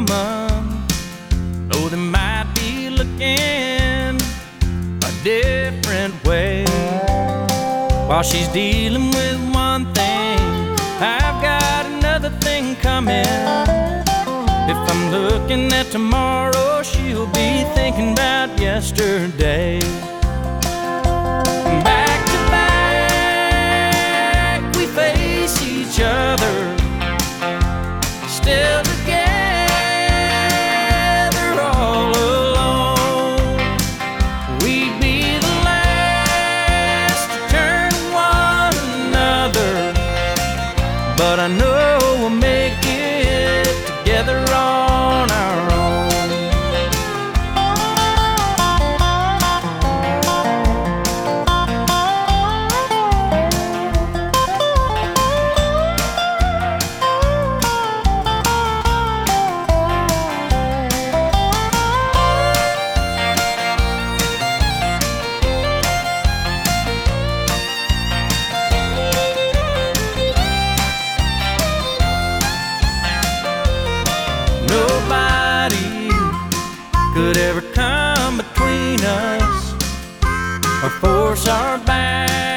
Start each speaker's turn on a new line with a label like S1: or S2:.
S1: woman, though they might be looking a different way. While she's dealing with one thing, I've got another thing coming. If I'm looking at tomorrow, she'll be thinking about yesterday. Back to back, we face each other, still together all alone. We'd be the last to turn to one another, but I know we'll make it together on our own. Nobody could ever come between us or force our back